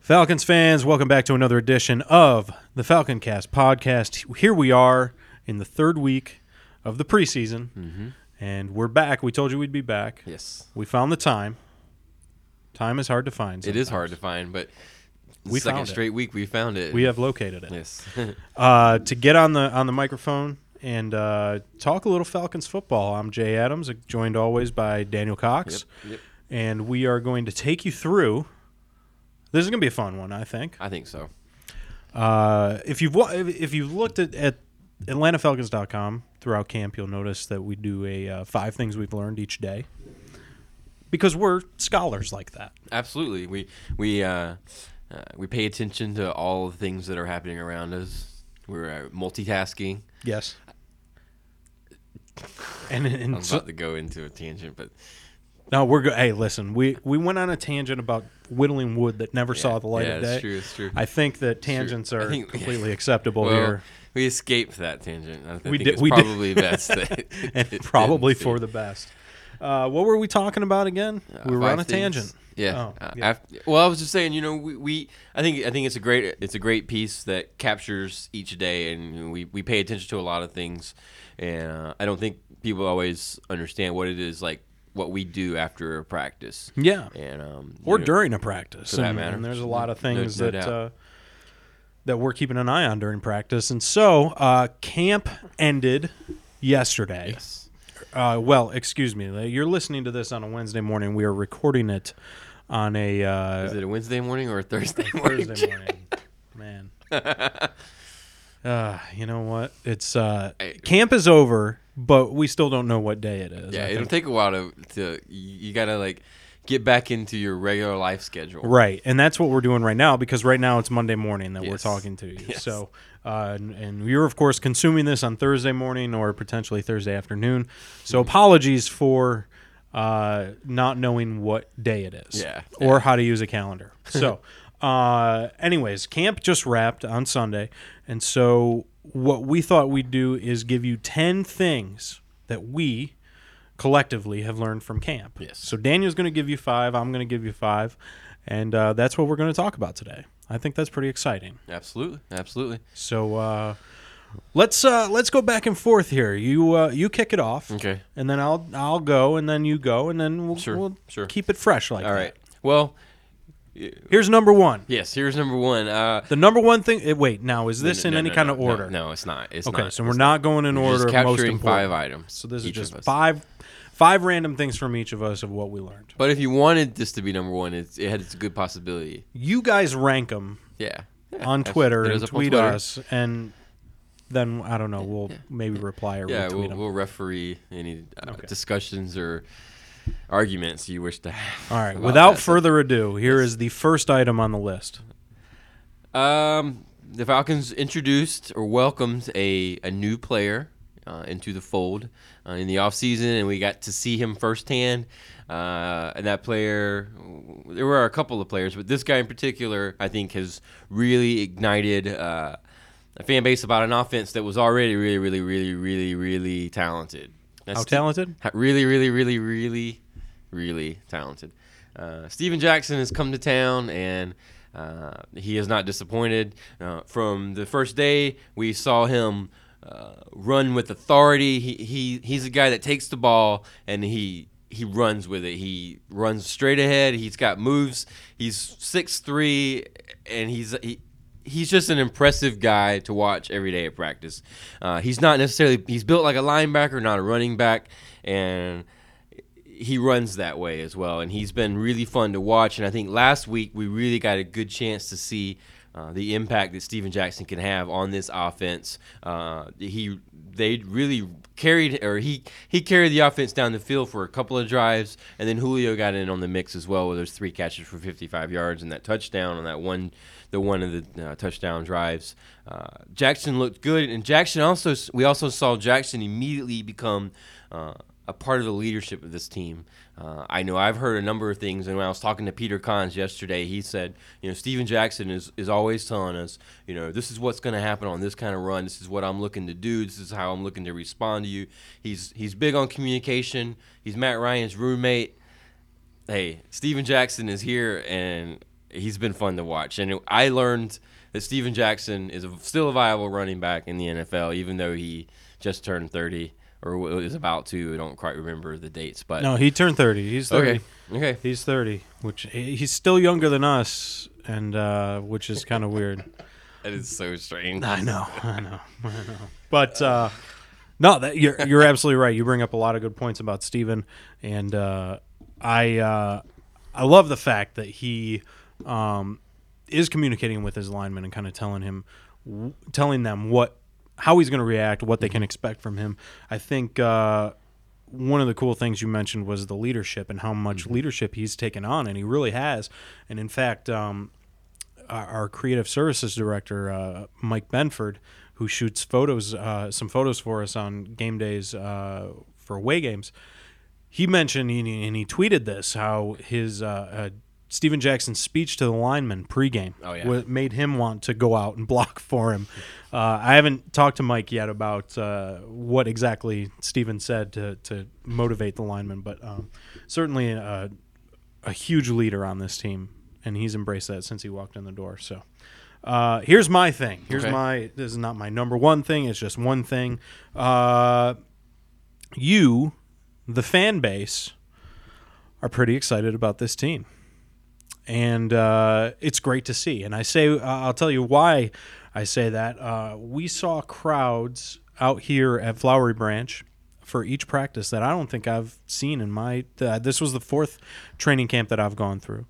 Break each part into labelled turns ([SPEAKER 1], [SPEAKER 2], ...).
[SPEAKER 1] Falcons fans, welcome back to another edition of the Falcon Cast podcast. Here we are in the third week of the preseason, and we're back. We told you we'd be back.
[SPEAKER 2] Yes.
[SPEAKER 1] We found the time. Time is hard to find sometimes.
[SPEAKER 2] It is hard to find, but
[SPEAKER 1] We
[SPEAKER 2] second
[SPEAKER 1] found it.
[SPEAKER 2] straight week we found it.
[SPEAKER 1] We have located it.
[SPEAKER 2] Yes.
[SPEAKER 1] To get on the microphone and talk a little Falcons football, I'm Jay Adams, joined always by Daniel Cox,
[SPEAKER 2] Yep.
[SPEAKER 1] and we are going to take you through. This is going to be a fun one, I think.
[SPEAKER 2] I think so.
[SPEAKER 1] If you've looked at AtlantaFalcons.com throughout camp, you'll notice that we do a 5 things we've learned each day because we're scholars like that.
[SPEAKER 2] Absolutely. We pay attention to all the things that are happening around us. We're multitasking.
[SPEAKER 1] Yes.
[SPEAKER 2] I'm
[SPEAKER 1] And
[SPEAKER 2] about to go into a tangent, but
[SPEAKER 1] no, we're good. Hey, listen, we went on a tangent about whittling wood that never saw the light of day.
[SPEAKER 2] It's true.
[SPEAKER 1] I think that tangents are completely acceptable
[SPEAKER 2] Well,
[SPEAKER 1] here.
[SPEAKER 2] we escaped that tangent. I think
[SPEAKER 1] We
[SPEAKER 2] it's
[SPEAKER 1] did.
[SPEAKER 2] probably best that
[SPEAKER 1] And
[SPEAKER 2] it
[SPEAKER 1] probably
[SPEAKER 2] didn't.
[SPEAKER 1] for the best. What were we talking about again? We were
[SPEAKER 2] 5
[SPEAKER 1] on a
[SPEAKER 2] things.
[SPEAKER 1] tangent.
[SPEAKER 2] Yeah.
[SPEAKER 1] Oh, yeah.
[SPEAKER 2] Well, I was just saying, I think it's a great piece that captures each day, and we pay attention to a lot of things, and I don't think people always understand what it is like what we do after a practice.
[SPEAKER 1] Yeah.
[SPEAKER 2] And
[SPEAKER 1] Or during a practice.
[SPEAKER 2] for that matter.
[SPEAKER 1] And there's a lot of
[SPEAKER 2] No
[SPEAKER 1] things
[SPEAKER 2] doubt.
[SPEAKER 1] that we're keeping an eye on during practice. And so camp ended yesterday.
[SPEAKER 2] Yes.
[SPEAKER 1] Well, excuse me. You're listening to this on a Wednesday morning. We are recording it on a
[SPEAKER 2] Is it a Wednesday morning or a Thursday morning?
[SPEAKER 1] Thursday morning. Man. You know what? It's camp is over, but we still don't know what day it is.
[SPEAKER 2] Yeah,
[SPEAKER 1] I
[SPEAKER 2] it'll
[SPEAKER 1] think.
[SPEAKER 2] take a while to you gotta like get back into your regular life schedule.
[SPEAKER 1] Right, and that's what we're doing right now because right now it's Monday morning that we're
[SPEAKER 2] Yes.
[SPEAKER 1] talking to you.
[SPEAKER 2] Yes.
[SPEAKER 1] So, and you're of course consuming this on Thursday morning or potentially Thursday afternoon. So apologies for not knowing what day it is,
[SPEAKER 2] Yeah.
[SPEAKER 1] or how to use a calendar. So, anyways, camp just wrapped on Sunday, and so what we thought we'd do is give you 10 things that we collectively have learned from camp.
[SPEAKER 2] Yes.
[SPEAKER 1] So Daniel's going to give you 5. I'm going to give you 5. And that's what we're going to talk about today. I think that's pretty exciting.
[SPEAKER 2] Absolutely.
[SPEAKER 1] So let's go back and forth here. You kick it off.
[SPEAKER 2] Okay.
[SPEAKER 1] And then I'll go, and then you go, and then we'll
[SPEAKER 2] Sure.
[SPEAKER 1] keep it fresh like
[SPEAKER 2] All
[SPEAKER 1] that.
[SPEAKER 2] right. Well,
[SPEAKER 1] Here's number 1.
[SPEAKER 2] yes. Here's number 1.
[SPEAKER 1] The number 1 thing. Wait, now is this in any kind of order?
[SPEAKER 2] No, it's not. It's
[SPEAKER 1] Okay,
[SPEAKER 2] not.
[SPEAKER 1] so we're not going in
[SPEAKER 2] We're
[SPEAKER 1] order.
[SPEAKER 2] just
[SPEAKER 1] of most
[SPEAKER 2] capturing
[SPEAKER 1] important.
[SPEAKER 2] 5 items.
[SPEAKER 1] So this is
[SPEAKER 2] each
[SPEAKER 1] just
[SPEAKER 2] of us.
[SPEAKER 1] five random things from each of us of what we learned.
[SPEAKER 2] But if you wanted this to be number 1, it's a good possibility.
[SPEAKER 1] You guys rank them
[SPEAKER 2] Yeah.
[SPEAKER 1] on Twitter
[SPEAKER 2] Hit
[SPEAKER 1] and
[SPEAKER 2] us up on
[SPEAKER 1] tweet
[SPEAKER 2] Twitter.
[SPEAKER 1] us, and then I don't know. We'll maybe reply or
[SPEAKER 2] Yeah,
[SPEAKER 1] retweet them.
[SPEAKER 2] we'll referee any
[SPEAKER 1] Okay.
[SPEAKER 2] discussions or arguments you wish to have.
[SPEAKER 1] All right.
[SPEAKER 2] about
[SPEAKER 1] Without
[SPEAKER 2] that.
[SPEAKER 1] further ado, here is the first item on the list.
[SPEAKER 2] The Falcons introduced or welcomed a new player into the fold in the offseason, and we got to see him firsthand. And that player, there were a couple of players, but this guy in particular, I think, has really ignited a fan base about an offense that was already really, really, really, really, really talented.
[SPEAKER 1] How talented?
[SPEAKER 2] Really, really, really, really, really talented. Steven Jackson has come to town, and he has not disappointed. From the first day, we saw him run with authority. He's a guy that takes the ball and he runs with it. He runs straight ahead. He's got moves. He's 6'3", and he's just an impressive guy to watch every day at practice. He's built like a linebacker, not a running back, and he runs that way as well. And he's been really fun to watch. And I think last week we really got a good chance to see the impact that Steven Jackson can have on this offense. They really carried, or he carried the offense down the field for a couple of drives, and then Julio got in on the mix as well, where there's 3 catches for 55 yards and that touchdown on that one of the touchdown drives. Jackson looked good, and we also saw Jackson immediately become a part of the leadership of this team. I know I've heard a number of things, and when I was talking to Peter Kahns yesterday, he said, Steven Jackson is always telling us, this is what's going to happen on this kind of run. This is what I'm looking to do. This is how I'm looking to respond to you. He's big on communication. He's Matt Ryan's roommate. Hey, Steven Jackson is here, and he's been fun to watch. And I learned that Steven Jackson is still a viable running back in the NFL, even though he just turned 30 or is about to. I don't quite remember the dates, but
[SPEAKER 1] No, he turned 30. He's 30.
[SPEAKER 2] Okay.
[SPEAKER 1] He's 30, which he's still younger than us, and which is kind of weird.
[SPEAKER 2] That is so strange.
[SPEAKER 1] I know. But no, you're absolutely right. You bring up a lot of good points about Steven, and I love the fact that he is communicating with his linemen and kind of telling them how he's going to react, what they can expect from him. I think one of the cool things you mentioned was the leadership and how much leadership he's taken on, and he really has. And in fact, our creative services director, Mike Benford, who shoots some photos for us on game days for away games, he mentioned and he tweeted this, how his Steven Jackson's speech to the linemen pregame made him want to go out and block for him. I haven't talked to Mike yet about what exactly Steven said to motivate the linemen, but certainly a huge leader on this team, and he's embraced that since he walked in the door. So here's my thing. This is not my number one thing. It's just one thing. You, the fan base, are pretty excited about this team. And it's great to see. And I'll tell you why I say that. We saw crowds out here at Flowery Branch for each practice that I don't think I've seen in this was the fourth training camp that I've gone through.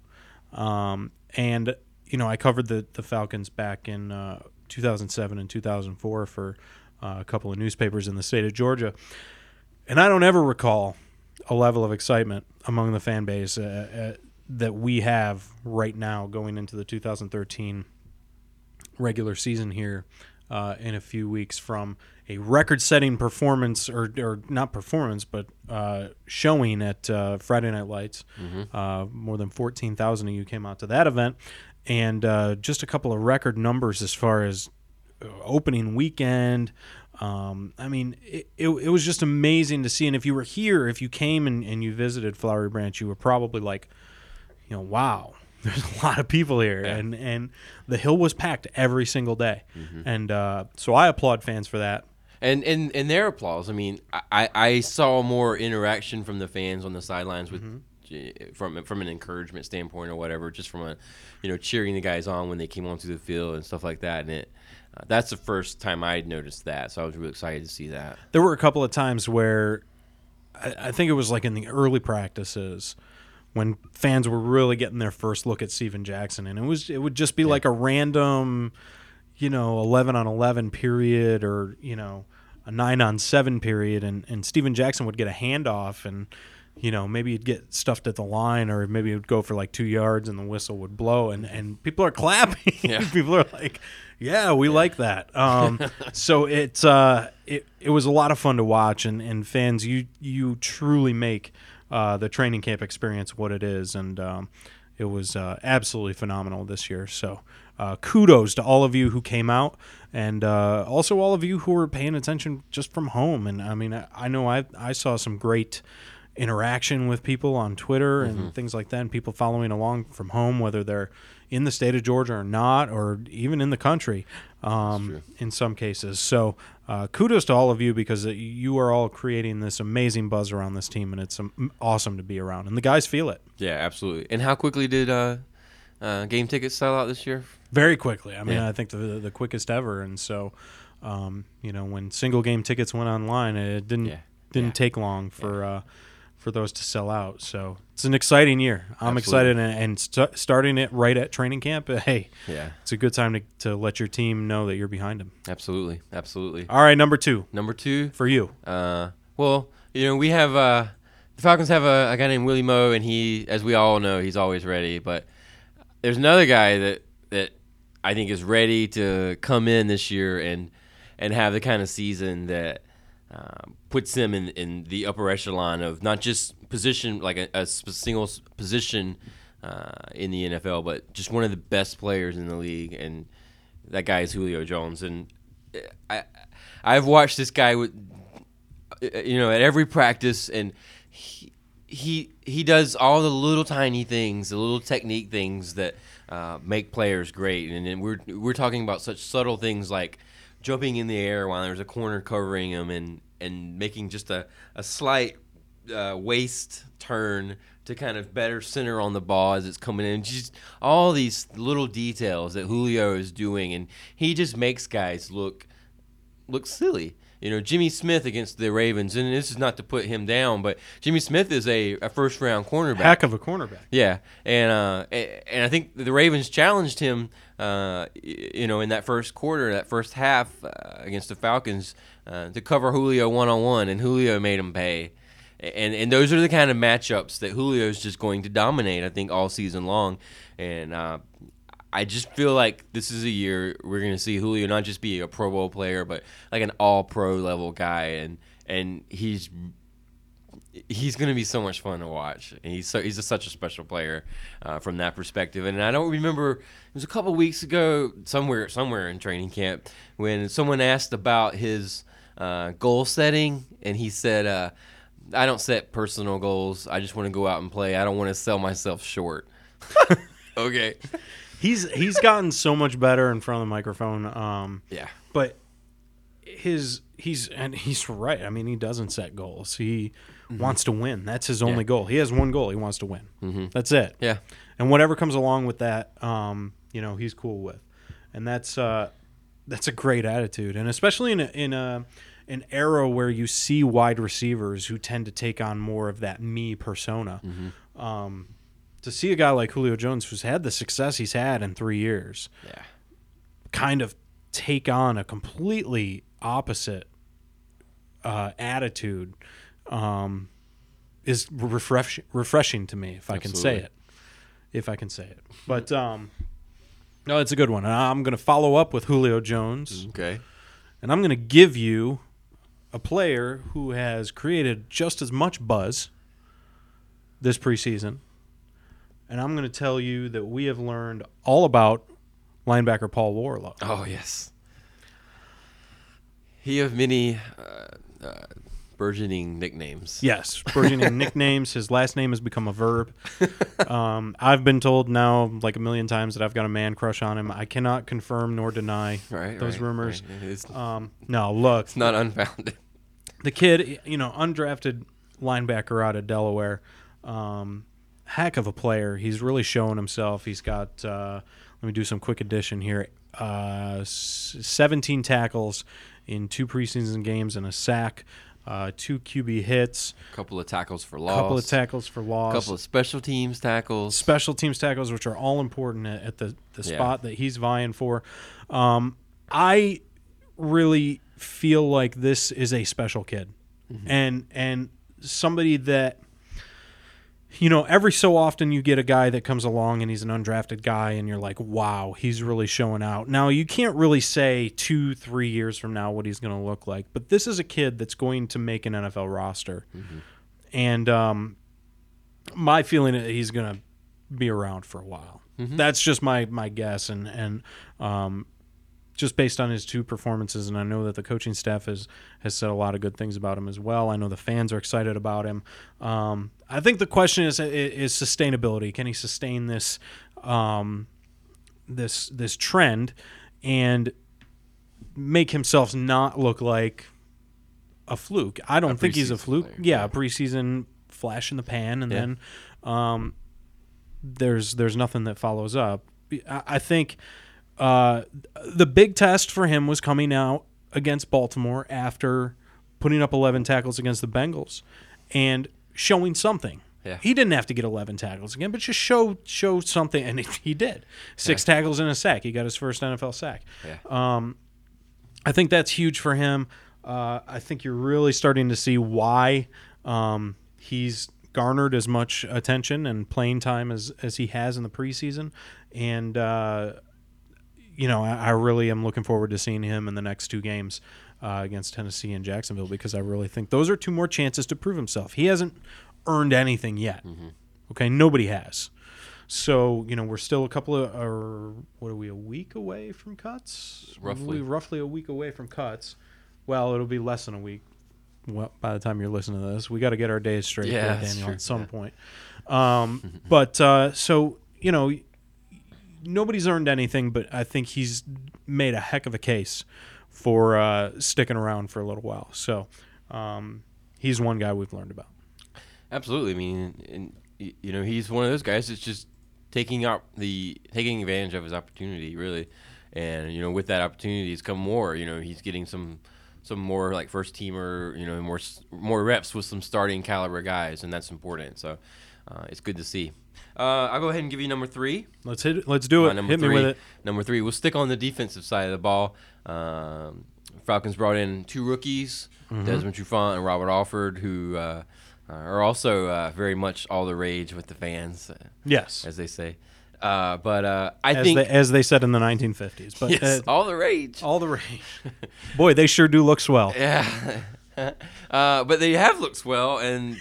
[SPEAKER 1] And, I covered the Falcons back in 2007 and 2004 for a couple of newspapers in the state of Georgia. And I don't ever recall a level of excitement among the fan base that we have right now going into the 2013 regular season here in a few weeks, from a record-setting performance, or not performance, but showing at Friday Night Lights. More than 14,000 of you came out to that event, and just a couple of record numbers as far as opening weekend. It was just amazing to see. And if you were here, if you came and you visited Flowery Branch, you were probably like, wow, there's a lot of people here.
[SPEAKER 2] Yeah.
[SPEAKER 1] And the hill was packed every single day. And so I applaud fans for that.
[SPEAKER 2] And their applause. I mean, I saw more interaction from the fans on the sidelines with from an encouragement standpoint or whatever, just from cheering the guys on when they came onto the field and stuff like that. And that's the first time I'd noticed that, so I was really excited to see that.
[SPEAKER 1] There were a couple of times where I think it was like in the early practices when fans were really getting their first look at Steven Jackson, and it would just be like a random 11-on-11 period, or a 9-on-7 period, and Steven Jackson would get a handoff, and maybe he'd get stuffed at the line, or maybe it would go for like 2 yards and the whistle would blow, and people are clapping.
[SPEAKER 2] Yeah.
[SPEAKER 1] People are like, yeah, we like that. So it was a lot of fun to watch, and fans, you truly make the training camp experience what it is, and it was absolutely phenomenal this year. So kudos to all of you who came out, and also all of you who were paying attention just from home. And I mean, I know I saw some great interaction with people on Twitter and things like that, and people following along from home, whether they're in the state of Georgia or not, or even in the country in some cases. So kudos to all of you, because you are all creating this amazing buzz around this team, and it's awesome to be around, and the guys feel it.
[SPEAKER 2] Yeah, absolutely. And how quickly did game tickets sell out this year?
[SPEAKER 1] Very quickly. I mean, I think the quickest ever. And so, when single game tickets went online, it didn't take long for those to sell out. So it's an exciting year. I'm excited, and starting it right at training camp. Hey, it's a good time to let your team know that you're behind them.
[SPEAKER 2] Absolutely.
[SPEAKER 1] All right, number two for you.
[SPEAKER 2] We have the Falcons have a guy named Willie Moe, and he, as we all know, he's always ready. But there's another guy that I think is ready to come in this year and have the kind of season that puts him in the upper echelon of not just position, like a single position in the NFL, but just one of the best players in the league, and that guy is Julio Jones. And I've watched this guy at every practice, and he does all the little tiny things, the little technique things that make players great. And then we're talking about such subtle things like jumping in the air while there's a corner covering him, and making just a slight waist turn to kind of better center on the ball as it's coming in. Just all these little details that Julio is doing, and he just makes guys look silly. You know, Jimmy Smith against the Ravens, and this is not to put him down, but Jimmy Smith is a first-round cornerback.
[SPEAKER 1] Heck of a cornerback.
[SPEAKER 2] Yeah, and I think the Ravens challenged him, in that first quarter, that first half against the Falcons, to cover Julio one-on-one, and Julio made him pay. And those are the kind of matchups that Julio is just going to dominate, I think, all season long. And I just feel like this is a year we're going to see Julio not just be a Pro Bowl player, but like an all-pro level guy, and he's going to be so much fun to watch. And he's such a special player from that perspective. And I don't remember, it was a couple weeks ago somewhere in training camp when someone asked about his goal setting, and he said, I don't set personal goals. I just want to go out and play. I don't want to sell myself short. Okay.
[SPEAKER 1] He's gotten so much better in front of the microphone.
[SPEAKER 2] Yeah.
[SPEAKER 1] But he's right. I mean, he doesn't set goals. He wants to win. That's his only goal. He has one goal. He wants to win. Mm-hmm. That's it.
[SPEAKER 2] Yeah.
[SPEAKER 1] And whatever comes along with that, he's cool with. And that's a great attitude. And especially in an era where you see wide receivers who tend to take on more of that me persona. Mm-hmm. To see a guy like Julio Jones, who's had the success he's had in 3 years, kind of take on a completely opposite attitude is refreshing to me, if I can say it. But no, it's a good one. And I'm going to follow up with Julio Jones.
[SPEAKER 2] Okay.
[SPEAKER 1] And I'm going to give you a player who has created just as much buzz this preseason. And I'm going to tell you that we have learned all about linebacker Paul Warlow.
[SPEAKER 2] Oh, yes. He of many burgeoning nicknames.
[SPEAKER 1] Yes, burgeoning nicknames. His last name has become a verb. I've been told now like a million times that I've got a man crush on him. I cannot confirm nor deny those rumors.
[SPEAKER 2] Right.
[SPEAKER 1] No, look.
[SPEAKER 2] It's not unfounded.
[SPEAKER 1] The kid, undrafted linebacker out of Delaware, heck of a player. He's really showing himself. He's got, let me do some quick addition here, 17 tackles in 2 preseason games and a sack, 2 QB hits.
[SPEAKER 2] A couple of tackles for loss. A couple of special teams tackles.
[SPEAKER 1] Special teams tackles, which are all important at the spot that he's vying for. I really feel like this is a special kid. Mm-hmm. And somebody that, every so often you get a guy that comes along and he's an undrafted guy and you're like, wow, he's really showing out. Now, you can't really say 2-3 years from now what he's going to look like, but this is a kid that's going to make an NFL roster. Mm-hmm. And my feeling is he's going to be around for a while. Mm-hmm. That's just my guess. And just based on his 2 performances, and I know that the coaching staff has said a lot of good things about him as well. I know the fans are excited about him. I think the question is sustainability. Can he sustain this this trend and make himself not look like a fluke? I don't think he's a fluke. Player. Yeah, a preseason flash in the pan, and then there's nothing that follows up. I think the big test for him was coming out against Baltimore after putting up 11 tackles against the Bengals and showing something. Yeah. He didn't have to get 11 tackles again, but just show something, and he did. 6 tackles and a sack. He got his first NFL sack. Yeah. I think that's huge for him. I think you're really starting to see why he's garnered as much attention and playing time as he has in the preseason. And I really am looking forward to seeing him in the next 2 games against Tennessee and Jacksonville, because I really think those are 2 more chances to prove himself. He hasn't earned anything yet. Mm-hmm. Okay, nobody has. So, we're still a week away from cuts? Roughly a week away from cuts. Well, it'll be less than a week by the time you're listening to this. We got to get our days straight here, Daniel, at some point. But, nobody's earned anything, but I think he's made a heck of a case for sticking around for a little while. So he's one guy we've learned about.
[SPEAKER 2] Absolutely. I mean, and, he's one of those guys that's just taking advantage of his opportunity, really. And, with that opportunity has come more. He's getting some more like first teamer, more reps with some starting caliber guys, and that's important. So it's good to see. I'll go ahead and give you number 3.
[SPEAKER 1] Let's hit it. Let's do it. Hit me with it.
[SPEAKER 2] Number 3. We'll stick on the defensive side of the ball. Falcons brought in 2 rookies, Desmond Trufant and Robert Alford, who are also very much all the rage with the fans.
[SPEAKER 1] Yes,
[SPEAKER 2] as they say. But I think
[SPEAKER 1] as they said in the 1950s. But
[SPEAKER 2] yes, all the rage.
[SPEAKER 1] All the rage. Boy, they sure do look swell.
[SPEAKER 2] Yeah. But they have looked swell, and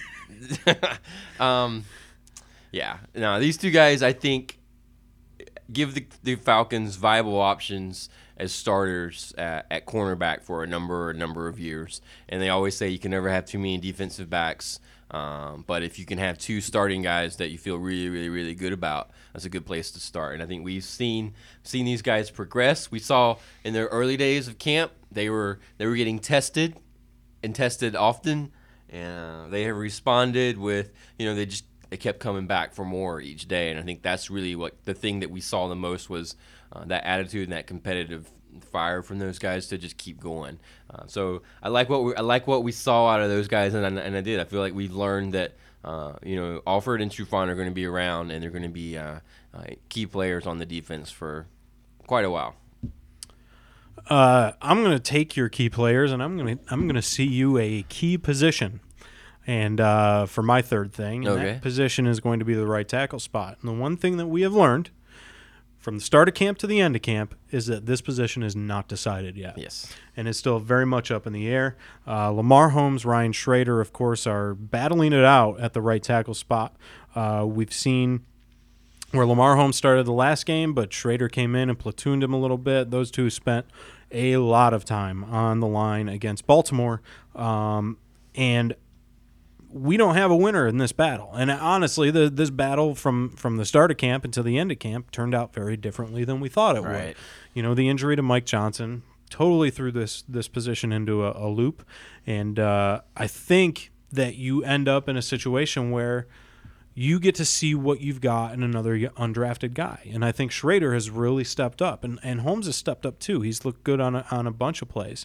[SPEAKER 2] yeah. Now these 2 guys, I think, give the Falcons viable options as starters at cornerback for a number of years. And they always say you can never have too many defensive backs. But if you can have 2 starting guys that you feel really, really, really good about, that's a good place to start. And I think we've seen these guys progress. We saw in their early days of camp, they were getting tested often, and they have responded with, they kept coming back for more each day. And I think that's really what the thing that we saw the most was that attitude and that competitive fire from those guys to just keep going. So I like what we saw out of those guys, and I did. I feel like we've learned that Alford and Trufant are going to be around, and they're going to be key players on the defense for quite a while.
[SPEAKER 1] I'm going to take your key players, and I'm going to see you a key position. And for my third thing, and that position is going to be the right tackle spot. And the one thing that we have learned from the start of camp to the end of camp is that this position is not decided yet.
[SPEAKER 2] Yes.
[SPEAKER 1] And it's still very much up in the air. Lamar Holmes, Ryan Schrader, of course, are battling it out at the right tackle spot. We've seen where Lamar Holmes started the last game, but Schrader came in and platooned him a little bit. Those 2 spent a lot of time on the line against Baltimore. And we don't have a winner in this battle. And honestly, this battle from the start of camp until the end of camp turned out very differently than we thought it would. The injury to Mike Johnson totally threw this position into a loop. And I think that you end up in a situation where you get to see what you've got in another undrafted guy. And I think Schrader has really stepped up. And Holmes has stepped up too. He's looked good on a bunch of plays.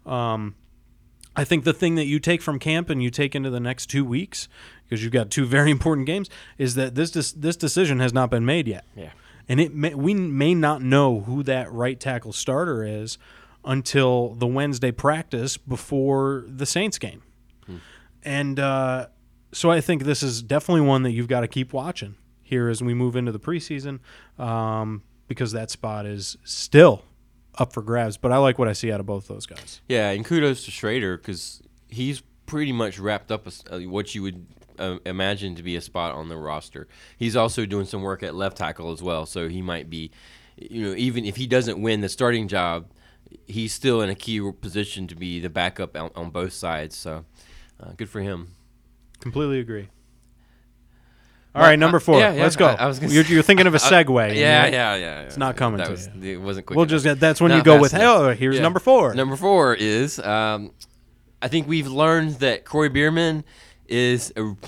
[SPEAKER 1] I think the thing that you take from camp and you take into the next 2 weeks, because you've got 2 very important games, is that this decision has not been made yet.
[SPEAKER 2] Yeah.
[SPEAKER 1] And we may not know who that right tackle starter is until the Wednesday practice before the Saints game. And so I think this is definitely one that you've got to keep watching here as we move into the preseason, because that spot is still up for grabs, but I like what I see out of both those guys.
[SPEAKER 2] Yeah, and kudos to Schrader because he's pretty much wrapped up what you would imagine to be a spot on the roster. He's also doing some work at left tackle as well, so he might be, even if he doesn't win the starting job, he's still in a key position to be the backup on both sides. So good for him.
[SPEAKER 1] Completely agree. All right, number 4. Let's go. You're thinking of a segue.
[SPEAKER 2] Yeah.
[SPEAKER 1] It's not coming to you.
[SPEAKER 2] It wasn't quick.
[SPEAKER 1] That's when you go with, here's number 4.
[SPEAKER 2] Number 4 is, I think we've learned that Corey Bierman is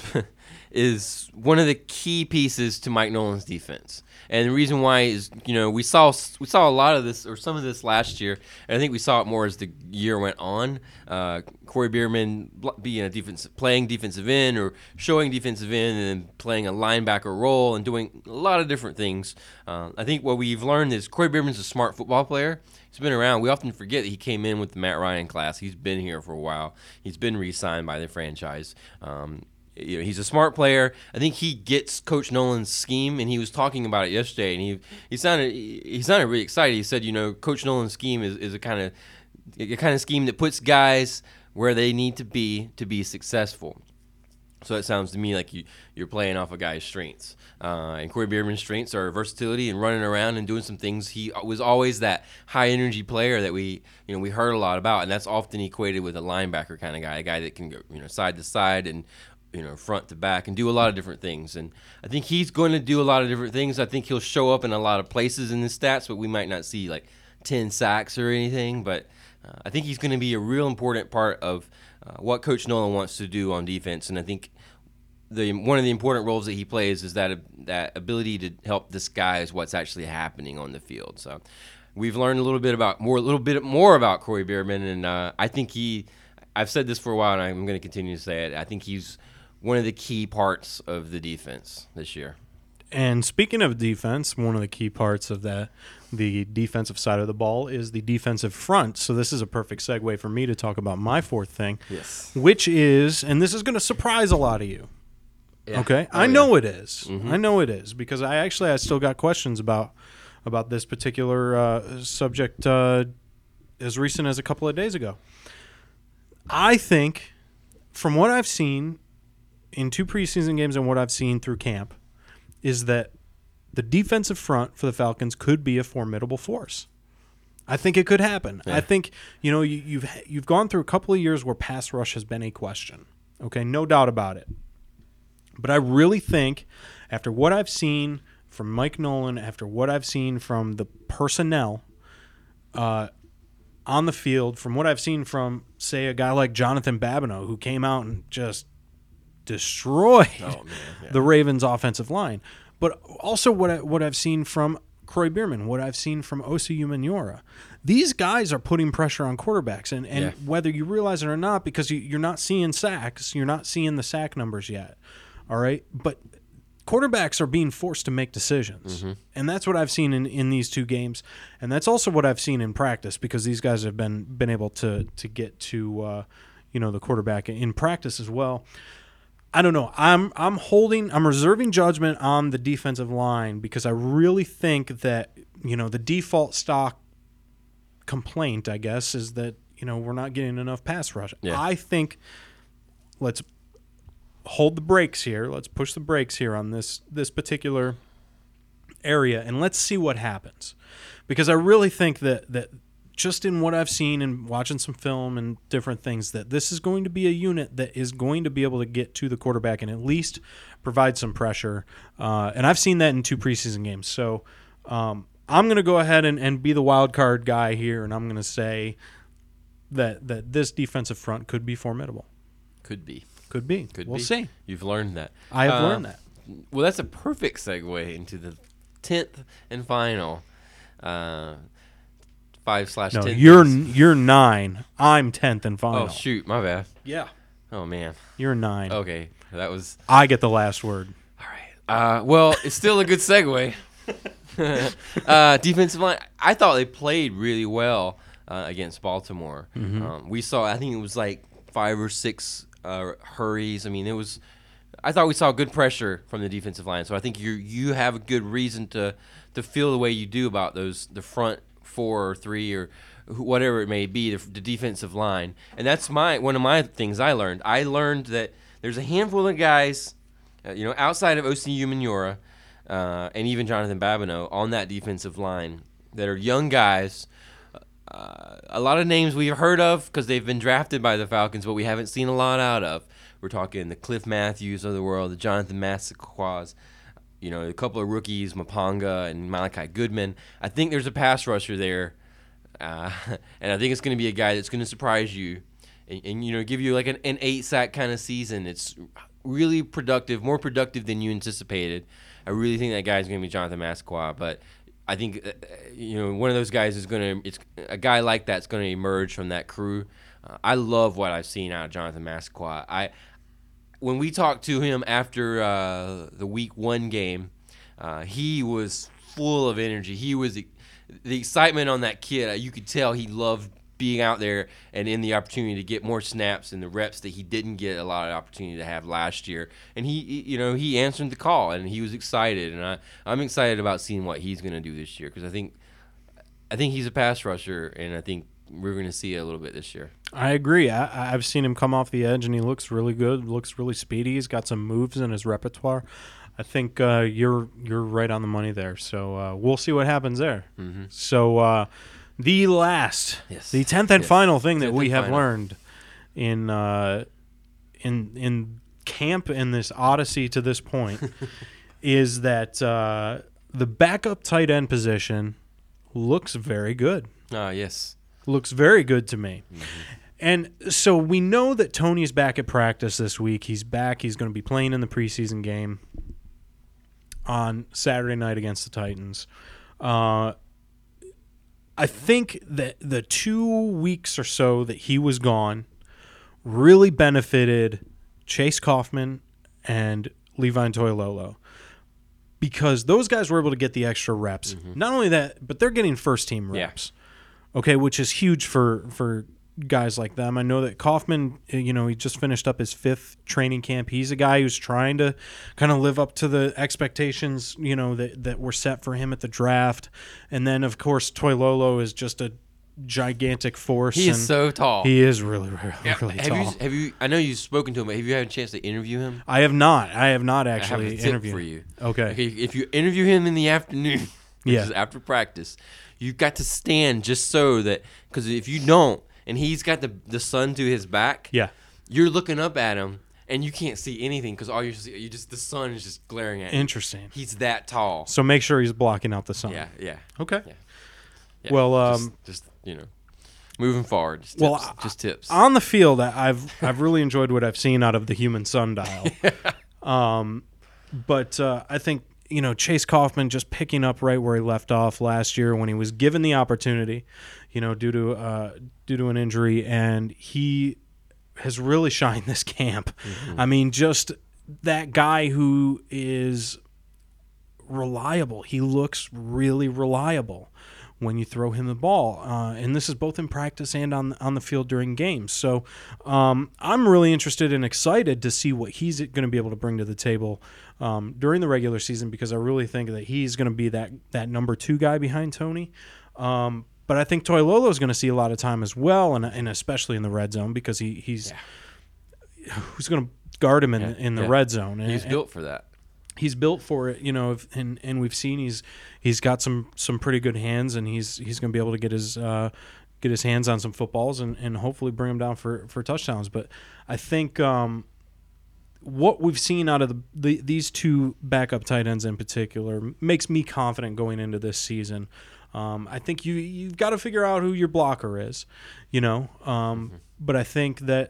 [SPEAKER 2] one of the key pieces to Mike Nolan's defense. And the reason why is, we saw a lot of this, or some of this last year, and I think we saw it more as the year went on. Corey Bierman playing defensive end or showing defensive end and then playing a linebacker role and doing a lot of different things. I think what we've learned is Corey Bierman's a smart football player. He's been around. We often forget that he came in with the Matt Ryan class. He's been here for a while. He's been re-signed by the franchise. He's a smart player. I think he gets Coach Nolan's scheme, and he was talking about it yesterday. And he sounded really excited. He said, Coach Nolan's scheme is a kind of scheme that puts guys where they need to be successful. So it sounds to me like you're playing off a guy's strengths. And Corey Bierman's strengths are versatility and running around and doing some things. He was always that high energy player that we heard a lot about, and that's often equated with a linebacker kind of guy, a guy that can go side to side and front to back and do a lot of different things. And I think he's going to do a lot of different things. I think he'll show up in a lot of places in the stats, but we might not see like 10 sacks or anything. But I think he's going to be a real important part of what Coach Nolan wants to do on defense. And I think one of the important roles that he plays is that ability to help disguise what's actually happening on the field. So we've learned a little bit more about Corey Bierman, and I think I've said this for a while, and I'm going to continue to say it. I think he's one of the key parts of the defense this year.
[SPEAKER 1] And speaking of defense, one of the key parts of the defensive side of the ball is the defensive front. So this is a perfect segue for me to talk about my fourth thing,
[SPEAKER 2] yes,
[SPEAKER 1] which is, and this is going to surprise a lot of you.
[SPEAKER 2] Yeah.
[SPEAKER 1] Okay, I know it is. Mm-hmm. I know it is because I still got questions about this particular subject as recent as a couple of days ago. I think, from what I've seen in 2 preseason games and what I've seen through camp, is that the defensive front for the Falcons could be a formidable force. I think it could happen. Yeah. I think you've gone through a couple of years where pass rush has been a question. Okay, no doubt about it. But I really think, after what I've seen from Mike Nolan, after what I've seen from the personnel on the field, from what I've seen from, say, a guy like Jonathan Babineau, who came out and just destroyed the Ravens' offensive line, but also what I've seen from Corey Bierman, what I've seen from Osi Umenyiora. These guys are putting pressure on quarterbacks, and whether you realize it or not, because you're not seeing sacks, you're not seeing the sack numbers yet, all right? But quarterbacks are being forced to make decisions, and that's what I've seen in these 2 games, and that's also what I've seen in practice, because these guys have been able to get to the quarterback in practice as well. I don't know. I'm reserving judgment on the defensive line because I really think that the default stock complaint, I guess, is that we're not getting enough pass rush. Yeah. I think let's hold the brakes here. Let's push the brakes here on this particular area, and let's see what happens. Because I really think that just in what I've seen and watching some film and different things, that this is going to be a unit that is going to be able to get to the quarterback and at least provide some pressure. And I've seen that in 2 preseason games. So I'm going to go ahead and be the wild card guy here, and I'm going to say that this defensive front could be formidable.
[SPEAKER 2] Could be.
[SPEAKER 1] We'll see.
[SPEAKER 2] You've learned that.
[SPEAKER 1] I have learned that.
[SPEAKER 2] Well, that's a perfect segue into the 10th and final 5/10.
[SPEAKER 1] No, you're 9. I'm 10th and final.
[SPEAKER 2] Oh shoot, my bad.
[SPEAKER 1] Yeah.
[SPEAKER 2] Oh man.
[SPEAKER 1] You're 9.
[SPEAKER 2] Okay, that was.
[SPEAKER 1] I get the last word.
[SPEAKER 2] All right. Well, it's still a good segue. Defensive line. I thought they played really well against Baltimore. Mm-hmm. We saw. I think it was like 5 or 6 hurries. I mean, I thought we saw good pressure from the defensive line. So I think you have a good reason to feel the way you do about the front 4 or 3 or whatever it may be, the defensive line. And that's one of my things I learned. I learned that there's a handful of guys, outside of Osi Umenyiora and even Jonathan Babineau on that defensive line that are young guys. A lot of names we've heard of because they've been drafted by the Falcons, but we haven't seen a lot out of. We're talking the Cliff Matthews of the world, the Jonathan Massaquas, a couple of rookies, Mapanga and Malachi Goodman. I think there's a pass rusher there, and I think it's going to be a guy that's going to surprise you and give you like an 8-sack kind of season. It's really productive, more productive than you anticipated. I really think that guy's going to be Jonathan Massaquas, but I think one of those guys it's a guy like that's going to emerge from that crew. I love what I've seen out of Jonathan Massaquas. When we talked to him after the Week 1 game, he was full of energy. He was the excitement on that kid. You could tell he loved being out there and in the opportunity to get more snaps and the reps that he didn't get a lot of opportunity to have last year. And he answered the call and he was excited. And I'm excited about seeing what he's going to do this year because I think he's a pass rusher and I think we're going to see it a little bit this year.
[SPEAKER 1] I agree. I've seen him come off the edge, and he looks really good, looks really speedy. He's got some moves in his repertoire. I think you're right on the money there. So we'll see what happens there. Mm-hmm. So the 10th and final thing that we have learned in camp and this odyssey to this point is that the backup tight end position looks very good.
[SPEAKER 2] Yes.
[SPEAKER 1] Looks very good to me. Mm-hmm. And so we know that Tony's back at practice this week. He's back. He's going to be playing in the preseason game on Saturday night against the Titans. I think that the 2 weeks or so that he was gone really benefited Chase Kaufman and Levi Toilolo, because those guys were able to get the extra reps. Mm-hmm. Not only that, but they're getting first-team reps, okay, which is huge for guys like them. I know that Kaufman, he just finished up his 5th training camp. He's a guy who's trying to kind of live up to the expectations, that were set for him at the draft. And then, of course, Toilolo is just a gigantic force.
[SPEAKER 2] He is so tall.
[SPEAKER 1] He is really tall.
[SPEAKER 2] Have you? I know you've spoken to him, but have you had a chance to interview him?
[SPEAKER 1] I have not. Actually
[SPEAKER 2] I have a tip for you.
[SPEAKER 1] Okay.
[SPEAKER 2] If you interview him in the afternoon, which is after practice, you've got to stand just so that, because if you don't, and he's got the sun to his back, you're looking up at him and you can't see anything because all you just the sun is just glaring at you.
[SPEAKER 1] Interesting.
[SPEAKER 2] He's that tall.
[SPEAKER 1] So make sure he's blocking out the sun.
[SPEAKER 2] Yeah.
[SPEAKER 1] Okay.
[SPEAKER 2] Yeah.
[SPEAKER 1] Well,
[SPEAKER 2] just moving forward. Just tips.
[SPEAKER 1] On the field, I've really enjoyed what I've seen out of the human sundial. But I think Chase Kaufman just picking up right where he left off last year when he was given the opportunity, due to an injury, and he has really shined this camp. Mm-hmm. I mean, just that guy who is reliable. He looks really reliable when you throw him the ball, and this is both in practice and on the field during games. So I'm really interested and excited to see what he's going to be able to bring to the table during the regular season, because I really think that he's going to be that number 2 guy behind Tony. But I think Toilolo is going to see a lot of time as well, and especially in the red zone, because who's going to guard him in the red zone.
[SPEAKER 2] He's built for that.
[SPEAKER 1] He's built for it, and we've seen he's got some pretty good hands, and he's going to be able to get his hands on some footballs and hopefully bring them down for touchdowns. But I think what we've seen out of these 2 backup tight ends in particular makes me confident going into this season. I think you've got to figure out who your blocker is, but I think that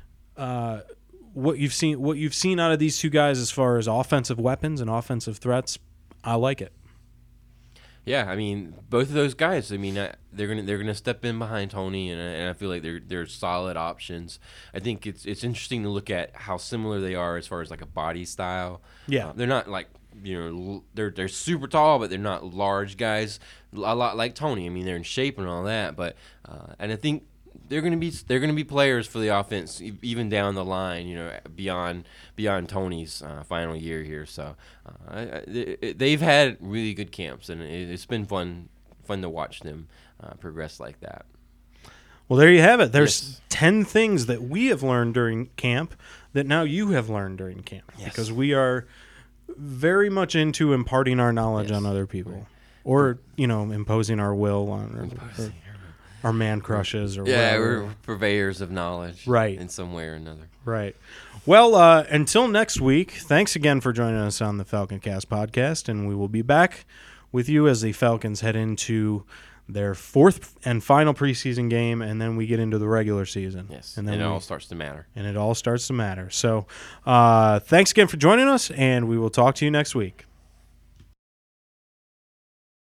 [SPEAKER 1] what you've seen out of these 2 guys as far as offensive weapons and offensive threats, I like it.
[SPEAKER 2] Yeah, I mean, both of those guys. I mean, they're gonna step in behind Tony, and I feel like they're solid options. I think it's interesting to look at how similar they are as far as like a body style.
[SPEAKER 1] Yeah,
[SPEAKER 2] they're not like they're super tall, but they're not large guys. A lot like Tony. I mean, they're in shape and all that, but and I think they're gonna be players for the offense even down the line. Beyond Tony's final year here. So they've had really good camps, and it's been fun to watch them progress like that.
[SPEAKER 1] Well, there you have it. There's 10 things that we have learned during camp that now you have learned during camp, because we are very much into imparting our knowledge on other people, or imposing our will on our man crushes, or whatever.
[SPEAKER 2] We're purveyors of knowledge,
[SPEAKER 1] right,
[SPEAKER 2] in some way or another.
[SPEAKER 1] Right. Well, until next week, thanks again for joining us on the Falcon Cast podcast, and we will be back with you as the Falcons head into their 4th and final preseason game, and then we get into the regular season.
[SPEAKER 2] Yes,
[SPEAKER 1] and then
[SPEAKER 2] it all starts to matter.
[SPEAKER 1] And it all starts to matter. So thanks again for joining us, and we will talk to you next week.